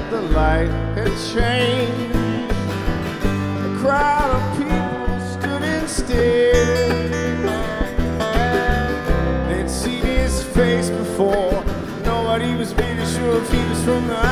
the light had changed. A crowd of people stood and stared. They'd seen his face before. Nobody was really sure if he was from the